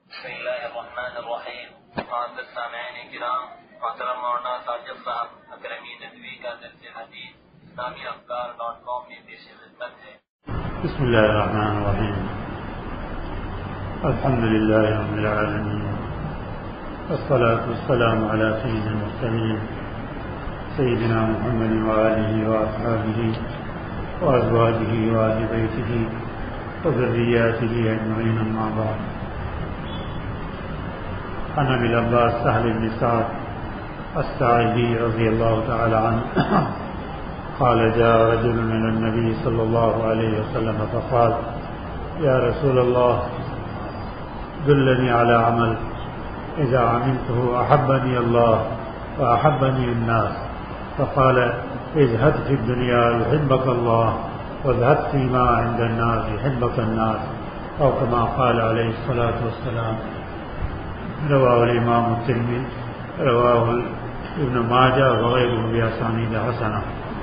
بسم اللہ الرحمن الرحیم. معزز سامعین کرام، محترم مولانا ساجد صاحب اکرمی ندوی کا درس حدیث اسلامی افکار.com میں پیش خدمت ہے. بسم اللہ الرحمن الرحیم. الحمد للہ رب العالمین، والصلاة والسلام علی سید المرسلین سیدنا محمد وآلہ وأصحابہ وأزواجہ وآل بیتہ وذریاتہ اجمعین، اما بعد. عن ابي العباس سهل بن سعد الساعدي رضي الله تعالى عنه قال جاء رجل من النبي صلى الله عليه وسلم فقال يا رسول الله دلني على عمل إذا عملته أحبني الله وأحبني الناس. فقال ازهد في الدنيا يحبك الله وازهد فيما عند الناس يحبك الناس، أو كما قال عليه الصلاة والسلام. رواه الامام الترمذی، رواه ابن ماجہ وغیرہ باسانید حسنہ.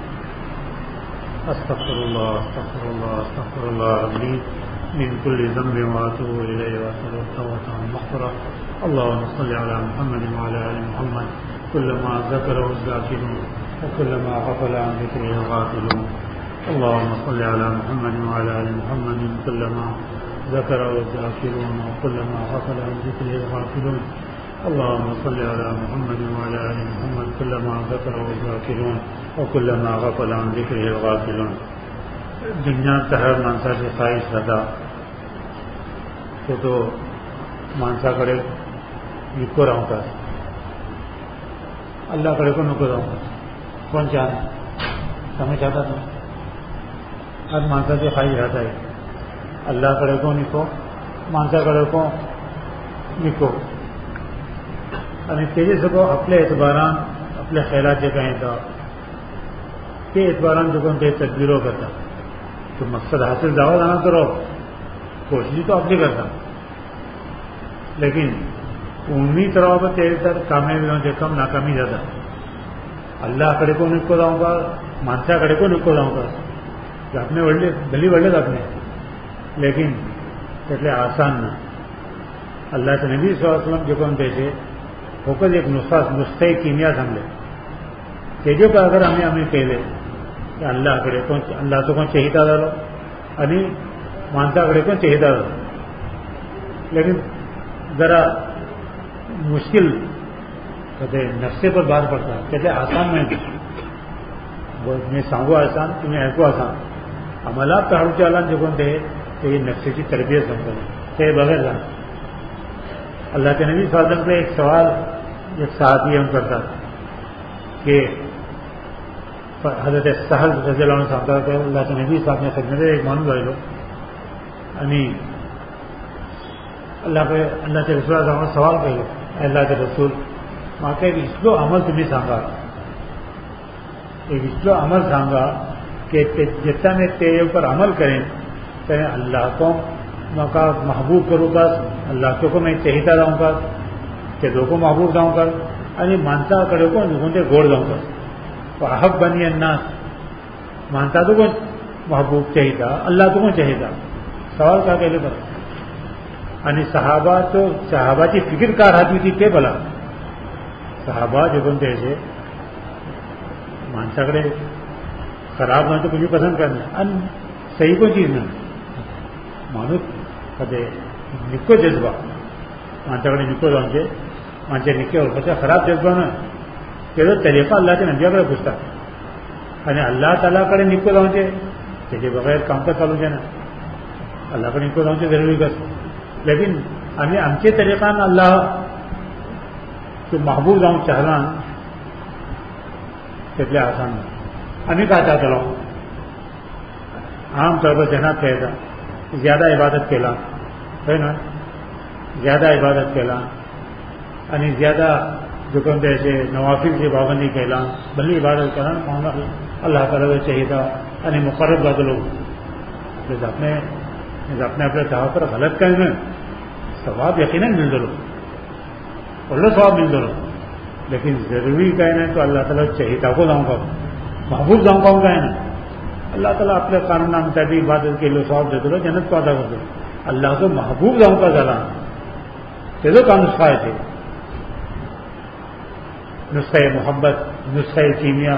استغفر الله استغفر الله استغفر الله ربي من كل ذنب واتوب اليه واسال التوبه والمغفره. اللهم صل على محمد وعلى ال محمد كلما ذكره الذاكرون وكلما غفل عن ذكره الغافلون. اللهم صل على محمد وعلى ال محمد كلما ذكره الذاكرون وكلما غفل عن ذكره الغافلون. اللهم صل على محمد وعلى ال محمد كلما ذكره الذاكرون وكلما غفل عن ذكره الغافلون. دنیا تہر مانسا سے خواہش رہتا تو مانسا کڑے نکو رہوں کا، اللہ کڑے کو نکو رہوں کا. کون چاہتا سمجھ چاہتا تھا؟ ہر مانسا سے خواہش رہتا ہے اللہ کڑے کو نکو، مانسا کڑے کو نکو. અને તેજી શકો આપણે એતબારાન આપણે ખયાલાત જે કہیں تھا તે એતબારાન جو کہتے تدبیروں کرتا تو مقصد حاصل دعوت آنا تو رہو، کوشش تو اپنی کرتا، لیکن عمومی طرح پر تیرے تر کامیابی ہوں جو کم ناکامی زیادہ. اللہ کڑے کو نکو جاؤں گا، مانسا کڑے کو نکو جاؤں گا کہ اپنے وڑے بھلی وڑے اپنے، لیکن એટલે આસાન ના. اللہ کے نبی صلی اللہ علیہ وسلم جو کہتے تھے ہوکر ایک نسخہ کیمیا سمجھے کہ جو کہ اگر ہمیں کہہ لے کہ اللہ کڑے کو اللہ تو کون چاہیتا ڈالو انی مانتا کڑے کو چاہیتا ڈالو، لیکن ذرا مشکل کہتے نقشے پر بات پڑتا ہے. کہتے آسان میں سانگو آسان تمہیں ایکو آسان عملات کا حرچ عالم جو کہتے ہیں کہ یہ نقشے کی تربیت سمجھے کہ بغیر جان. اللہ کے نبی صلی اللہ علیہ وسلم سے ایک سوال ایک صحابی ہم کرتا کہ حضرت سہل رضی اللہ عنہ صاحب کہ اللہ کے نبی صاحب نے خدمت ایک معلوم بھائی لو یعنی اللہ کے رسول صاحب نے سوال کہو اللہ کے رسول ماں کہ اسلو عمل تمہیں سانگا، ایک اسلو عمل سانگا کہ جتنا میں تیرے اوپر عمل کریں کہ اللہ کو کا محبوب کروں گا، اللہ کو میں چاہیتا رہوں گا کہ دو کو محبوب رہوں گا، یعنی مانتا کڑے کو نکونتے گوڑ دوں گا. تو احب بنی الناس مانتا تو کو محبوب چاہیتا، اللہ تو کو چاہیتا. سوال کا کہلے پر یعنی صحابہ تو صحابہ کی فکر کار آتی تھی کہ بلا صحابہ جو بنتے ایسے مانسا کڑے خراب نہ تو کچھ پسند کرنا ان صحیح کو چیز نہ مانو کہتے نکو جذبہ مانچا کڑے نکو رہے مانچے نکے اور بچہ خراب جذبہ نا کہ طریقہ اللہ کے نبی کڑے پوچھتا یعنی اللہ تعالیٰ کڑے نکو رہے کہ بغیر کام کا چالو جانا اللہ کڑے نکو رہے ضروری کر، لیکن ہمیں ہمچے طریقہ نا اللہ تو محبوب رہوں چاہنا کہ آسان ہمیں کہا چاہتا رہوں. عام طور پر جناب کہتا زیادہ عبادت کہلا ہے نا، زیادہ عبادت کہلا یعنی زیادہ جو کہتے ایسے نوافل سے پابندی کہلا بھلی عبادت کرنا اللہ تعالیٰ کو چاہیے تھا یعنی مقرب بات لوگ اپنے چاہو پر غلط کریں نا ثواب یقیناً مل دو اللہ ثواب مل دو، لیکن ضروری کہنا تو اللہ تعالیٰ چاہیتا کو جاؤں گا محبوب جاؤں گا کہنا اللہ تعالیٰ اپنے قانون مطابق عبادت کے لیے ثواب دے دو جنت کو ادا کر دو. اللہ کو محبوب جاؤں کا ذرا तेजो का नुस्खा है नुस्खा मोहब्बत नुस्खा कीमिया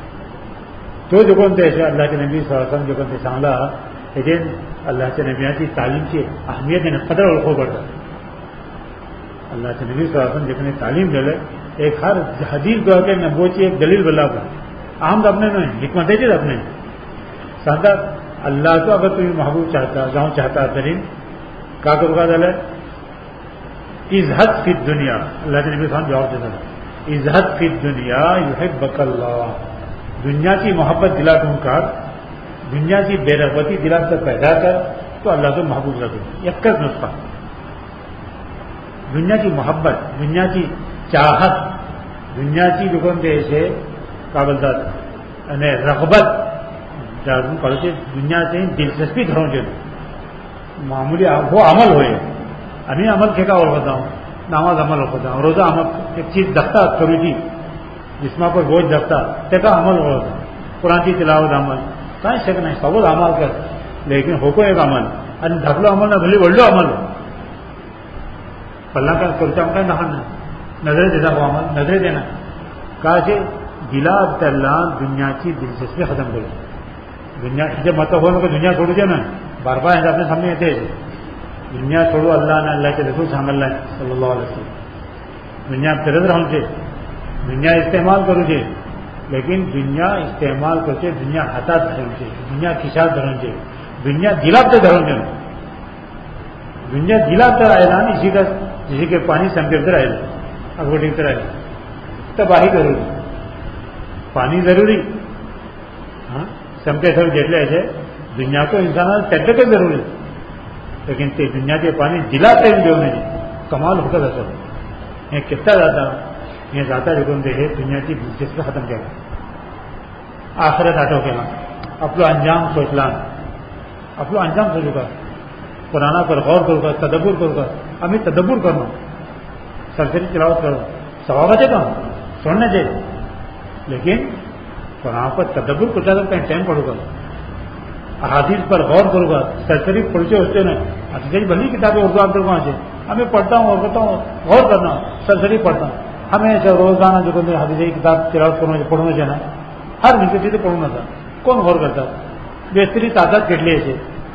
तो जो कोणते अल्लाह के नबी सल्लल्लाहु अलैहि वसल्लम जो कोणते सांगला हेजेन अल्लाहच्या नबियाची तालीमची अहमियत आहे कदर ओळखू पडता अल्लाहच्या नबी सल्लल्लाहु अलैहि वसल्लम जितने तालीम दिले एक हर हदीस जो है नबूवत एक दलील बल्ला पर आम तो अपने नहीं हिकमत है अपने सांगता अल्लाह तो अगर तुम्ही महबूब चाहता जाऊं चाहता तरी का करू का झालं इजहद फी दुनिया अल्लाहच्या नबी सल्लल्लाहु अलैहि वसल्लम जवाब देतात इजहद फी दुनिया युहिब्बकल्लाह दुनिया की मोहब्बत दिला तुम कर दुनिया की बेरगबती दिला तक पैदा कर तो अल्लाह तो महबूब रखो एकच नुस्खा दुनिया की मोहब्बत दुनिया की चाहत दुनिया की जो कोणते असे का बोलतात आणि रगबत जाणून कळते दुनियाचे दिलचस्पी धरून घेतो मामूली वो अमल होय आम्ही अमल खेका ओळखत आहोत नामाज अमल ओळखत आहोत रोजा अमल एक चीज जगता करूची जिसमा पर बोझ जगता त्याचा अमल ओळखता कुरान की तिलावत अमल काय शक नाही सबूत अमल कर लेकिन होको एक अमल आणि ढकलो अमल ना भले वडलो अमल पल्ला काय करता काय नका नजरे देता को अमल नजरे देना का दिला अब्दल्ला दुनियाची दिलचस्पी खत्म करू दुनिया जे मत हो नको दुनिया छोड़ू दे ना बार बार अपने सामने येते दुनिया छोड़ू अल्लाह ने अल्लाह के रसूल सांगला सल्लल्लाहु अलैहि वसल्लम दुनिया फिरत रहूं छे दुनिया इस्तेमाल करू छे लेकिन दुनिया इस्तेमाल करते दुनिया हातात धरून छे दुनिया खिशात धरून छे दुनिया दिलात धरून छे दुनिया दिलात राहिला आणि इसी के पानी संपेत राहिले अगोटीत राहिले तर बाही जरूरी पानी जरूरी हाँ संपे सब जेटले असे दुनिया को इंसान तेटले जरूरी लेकिन ते दुनिया के पानी दिला तेल देऊ नये कमाल होत असं हे कितना जाता हे जाता जिकून ते हे दुनियाची दिलचस्पी खतम केला आखरत आठव केला आपलो अंजाम सोचला आपलो अंजाम सोचू का कुराना पर गौर करू का तदब्बुर करू का आम्ही तदब्बुर करू सरसरी तिलावत करू सवाबाचे काम सोडण्याचे लेकिन कुरान पर तदब्बुर कुछ कहीं टाइम पड़ूगा अहादीस पर गौर करूंगा सरसरी पढ़ते होते ना अच्छी भली किताबें उर्दू आप वहाँ से हमें पढ़ता हूँ और कहता हूँ गौर करना सरसरी पढ़ता हूँ हमें ऐसा रोजाना जो हदीस की किताब तिलावत करूँ पढ़ना चाहिए हर मिनट से पढ़ून था कौन गौर करता बेस्तरी ताकद केटली असे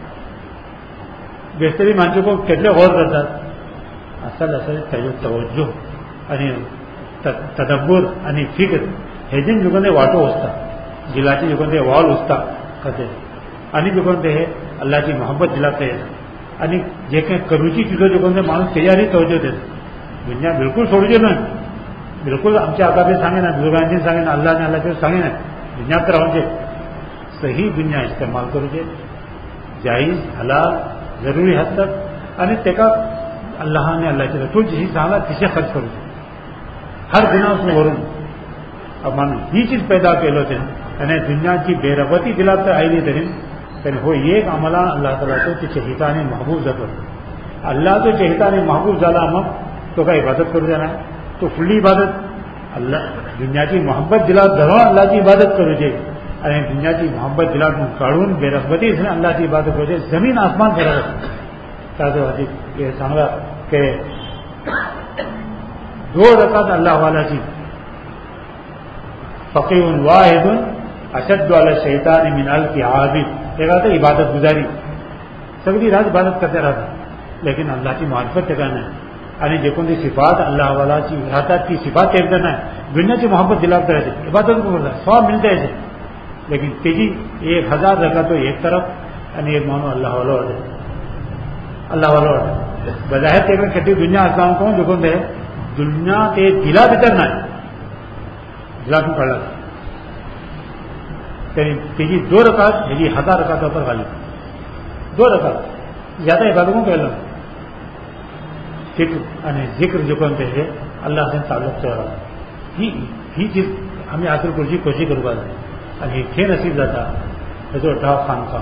बेस्तरी माणसं को केटले गौर करतात असल तवज्जो आणि तदब्बुर आणि फिक्र हेजेन जुगंदे वाटो वचता दिलाची जुगंदे वॉल वचता कशें आनी जुगंदे हे अल्लाची मोहब्बत दिलात आणि जे काही करूची चीजो जुगंदे माणूस तयारी तवज्जो देत दुनिया बिलकुल सोडूचे न्हय बिलकुल आमच्या आकाबे सांगेना बुजुर्गांची सांगेना अल्लाह ने अल्लाह सांगेना दुनियात रावचे सही दुनिया इस्तेमाल करूचे जायज हलाल जरूरी हद तक आणि तेका अल्लाह ने अल्लाहचे रसूल जशी सांगला तिचे खर्च करूचे हर गुनाह वरून अब मानो ही चीज पैदा केलं ते आणि दुनियाची बेरबती दिला तर आयली तरी हो एक आम्हाला अल्लाह ताला तो चहिता आणि महबूब जातो अल्लाह तो चहिता आणि महबूब झाला मग तो काय इबादत करू देणार तो फुल्ली इबादत अल्लाह दुनियाची मोहब्बत दिला धरून अल्लाहची इबादत करूचे आणि दुनियाची मोहब्बत दिला काढून बेरबती अल्लाहची इबादत करूचे जमीन आसमान फरक त्यासाठी सांगला की 2 रकात अल्लाह वालाची फकीहुन वाहिदुन अशद्दु अला शैतान मिन अल्फि आबिद एका तर इबादत गुजारी सगळी रात इबादत करते राहतात लेकिन अल्लाहची मार्फत ते नाही आणि जे कोणती सिफात अल्लाह वालाची राहतात ती सिफात एकदा नाही दुनियाची मोहब्बत दिलात करायची इबादत करतात 100 मिनिटं यायचे लेकिन त्याची 1000 रकात तो एक तरफ आणि एक मानो अल्लाह वाला वाटत बजाहेर ते कटी दुनिया असला कोण जो कोणते दुनिया ते दिला भितर नाही दिलातून कळला त्याची 2 रकात ह्याची 1000 रकातावर घाली 2 रकात ज्यादा इबादत केलं फिक्र आणि जिक्र जो कोणते हे अल्लाह से ताल्लुक ठेवा ही चीज आम्ही हासिल करूची कोशिश करू पाहिजे आणि हे नसीब जाता त्याचो ठाव खानका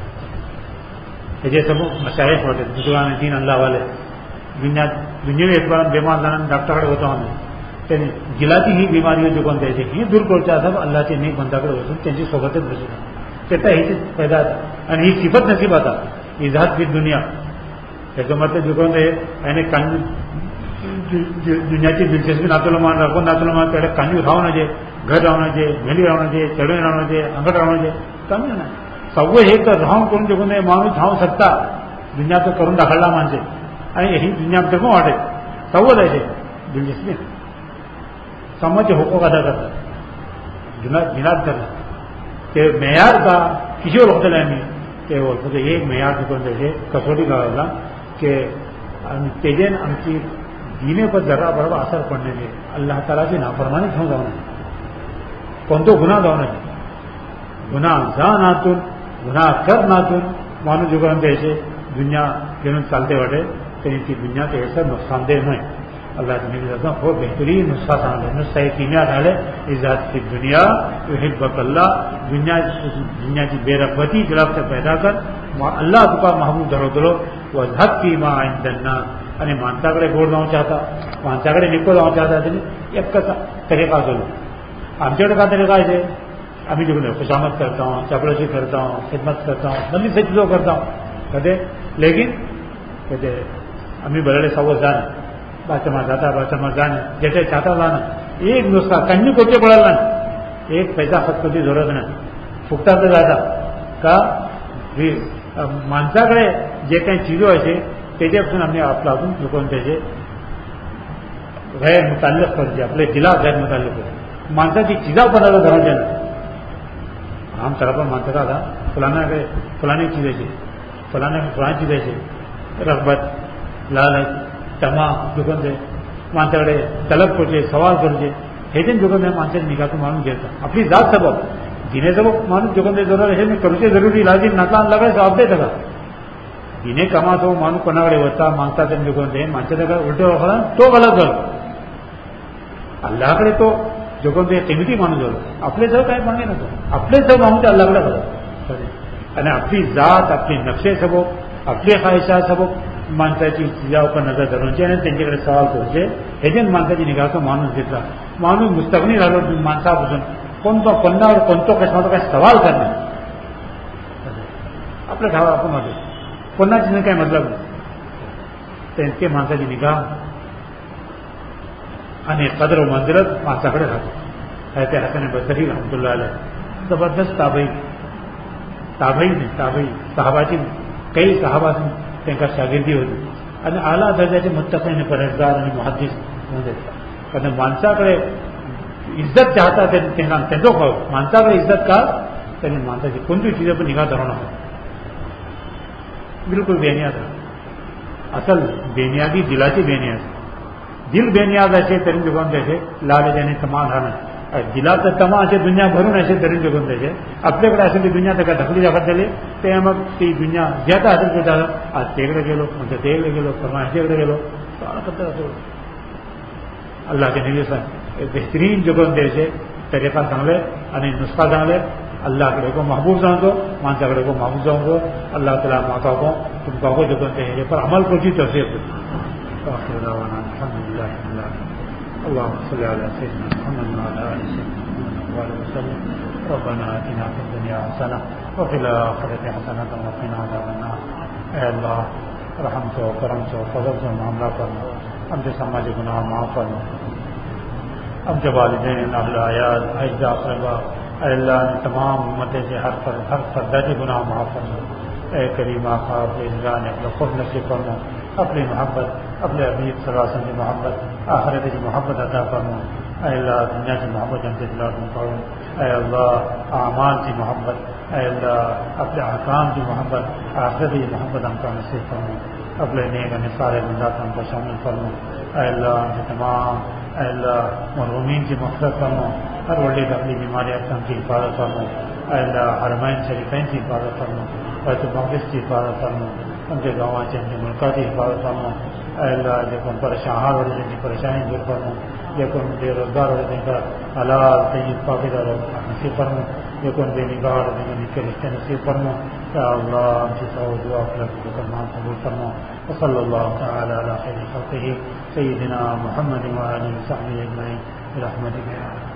हे समूह मशायख होते बुजुर्गान दीन अल्लाह वाले दुनियावी एतबार बेमार जाणार डॉक्टरकडे होता आम्ही त्यांनी दिलाची ही बिमारी जो कोणत्या ही दूर करच्या असं अल्लाहचे नेक बंदाकडे बसून त्यांची सोबतच बसून त्याचा ही पैदा आणि ही सिफत नसीब आता इजहाद की दुनिया त्याचं मतलब जो कोणते याने दुनियाची दिलचस्पी नातुलमान राखून नातुलमान त्याला कांदी राहण्याचे घर राहण्याचे भेंडी राहण्याचे चढवे राहण्याचे अंगठ राहण्याचे कमी नाही सगळं हे तर राहून करून जगून माणूस राहू शकता दुनिया तो करून दाखवला माणसे आणि ही दुनिया आमच्या पण वाटेल सव्वं द्यायचे दिलचस्पी समाजचे हुकूक अदा करतात जिनात धरला ते मेयार का किसी ओळखतले आम्ही ते ओळखतो एक मेयार चुकून द्यायचे कसोटी गावाला की तेजेन आमची दीने पर जरा बरोबर असर पडणे नाही अल्लाह तालाची नाफरमानी घेऊन जाऊ नये कोणतो गुन्हा जाऊ नये गुन्हा जा नातून गुन्हा कर नातून माणूस जुगरण द्यायचे दुनिया घेऊन चालते वाटे तरी ती दुनिया ते असं नुकसानदेह नाही अल्लाह ने खूप बेहतरीन नुस्खा सांगले नुसता एक किमिया झाले इजात की दुनिया युहिब्बक अल्लाह दुनियाची बेरगबती जलाब पैदा कर अल्लाह तुका महबूब धरवतलो व झक्की मा इंदन्ना आणि माणसाकडे गोड जाऊ चाहता माणसाकडे निको जाऊ चाहता त्यांनी एक तरीका चलो आमच्याकडे का तरीका आहे आम्ही जो खुशामद करता हूँ चपड़ोशी करता हूँ खिदमत करता हूँ नली से चीज़ों करता हूँ कहते लेकिन कहते अम्मी बड़े सवो जाने बाचमा जाता बाचमा जाने जैसे चाहता जाना एक नुस्खा कन्नी कोचे पडायला नाही एक पैसा खर्च करण्याची जरूरत नाही फुकटात जाता का माणसाकडे जे काही चीजो आहे त्याच्यापासून आम्ही आपला अजून चुकवून त्याचे गैर मुताल्लिक करते आपले दिला गैर मुताल्लिक करते माणसाची चिजा पडायला धरायच्या नाही हम सर पण मानता था फलानी चीजें से फलाने चीजें से रगबत लालच तमा दुकान से माणसाकडे तलब करचे सवाल करचे हे जे दुकान माणसाची निघा माणूस घेता आपली जात सबब दिने सबब माणूस दुकान जरूर हे मी करूचे जरुरी लाजी नाता लगाय जबाब देता का दिने कमातो माणूस कोणाकडे होता मागता त्यांनी दुकान दे माणसाकडे उलटे ओळखला तो गलत झाला अल्लाकडे तो जो कोणते किमती माणूस झालो आपले सह काय मागे नको आपले सह माणूस अल्लाकडे बघा आणि आपली जात आपली नक्षे सबब आपली ख्वाहिशा सबब माणसाची चिजावर नजर धरूनचे आणि त्यांच्याकडे सवाल करूचे ह्याच्यात माणसाची निघाचा माणूस घेतला माणूस मुस्तगनी झालो माणसापासून कोणतो कोणावर कोणतो कशावर काय सवाल करणार आपल्या ठावा आपण मध्ये कोणाची काय मतलब त्यांचे माणसाची निगाह आणि कदर व मंजिरत माणसाकडे राहतो त्या हाताने बसरी रहमतुल्लाह अलैह जबरदस्त ताबई साहबाची काही साहबासून त्यांना शागिर्दी होती आणि आला दर्जाचे मुत्तकी आणि परहेजगार आणि मुहद्दिस म्हणजे कारण माणसाकडे इज्जत चाहता त्यांना त्यांचो खाव माणसाकडे इज्जत का त्यांनी माणसाची कोणती चीज पण निघा धरू नका बिलकुल बेनियाद असल बेनियादी दिलाची बेनियाद दिल बेनियाद असे तरी जुगवून द्यायचे लालच्याने तमा झालं दिलाच तमा असे दुनिया भरून असे तरी जुगवून द्यायचे आपल्याकडे असेल ती दुनिया त्या ढकली जागत झाली ते मग ती दुनिया ज्याचा असेल ते झालं आज तेकडे गेलो म्हणजे तेकडे गेलो परवा ह्याच्याकडे गेलो असं अल्लाहचे निवेदन बेहतरीन जुगवून द्यायचे तरीका चांगले आणि नुस्खा चांगले अल्लाहकडे को महबूब जाणतो माणसाकडे को महबूब जाणतो अल्लाह ताला माता को तुमका को जुगवून द्यायचे पर अमल कोची तौफीक آخر دعوانا الحمد لله رب العالمين اللهم صل على سيدنا محمد وعلى ال سيدنا محمد وعلى وسلم ربنا آتنا في الدنيا حسنة وفي الآخرة حسنة وقنا عذاب النار اے اللہ رحمت و کرم سے فضل سے معاملہ فرما ہم سے سماج گناہ معاف فرما ہم سے والدین اہل عیال اجداد اقربا اے اللہ نے تمام امتیں سے ہر فرد کے گناہ معاف فرما اے کریم آقا اپنے نگاہ نے اپنے خود نصیب فرما اپنی محبت اپنے حبیب صلی اللہ علیہ وسلم کی محبت آخرت کی محبت عطا فرما اے اللہ دنیا کی محبت ہم سے دلا کرو اے اللہ اعمال کی محبت اے اللہ اپنے احکام کی محبت آخرت کی محبت ہم کا نصیب فرما اپنے نیک نثار بندات ہم کو شامل فرما اے اللہ ہم سے تمام اے اللہ مرحومین کی مغفرت فرما ہر وڈی اپنی بیماری ہم کی حفاظت فرما اے اللہ حرمین شریفین کی حفاظت فرما بیت المقدس کی حفاظت فرما ان کے گاؤں سے ان کے ملکہ کی حفاظت فرما اے اللہ جو کون پریشان ہو رہے ہیں پریشانی دور فرما جو کون بے روزگار ہو رہے ہیں کا حلال طیب پاکیزہ نصیب فرما جو کون بے نگاہ ہو رہے ہیں ان کے رشتے نصیب فرما یا اللہ ہم سے سو دعا کر کرنا قبول فرما وصلی اللہ تعالی علی خیر خلقہ سیدنا محمد وعلی صحبہ اجمعین برحمتک یا